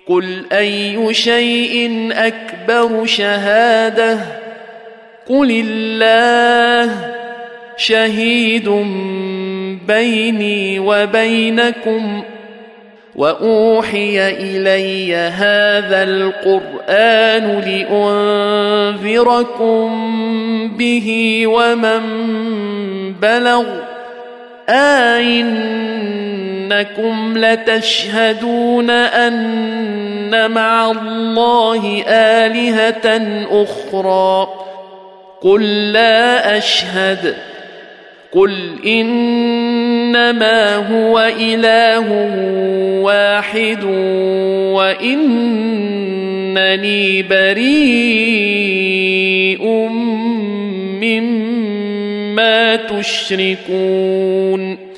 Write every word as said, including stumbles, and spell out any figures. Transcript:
قل أي شيء أكبر شهادة قل الله شهيد بيني وبينكم وأوحي إلي هذا القرآن لأنذركم به ومن بلغ أئنكم لتشهدون أن مع الله آلهة أخرى قل لا أشهد قل إنما هو إله واحد وإنني بريء مما تشركون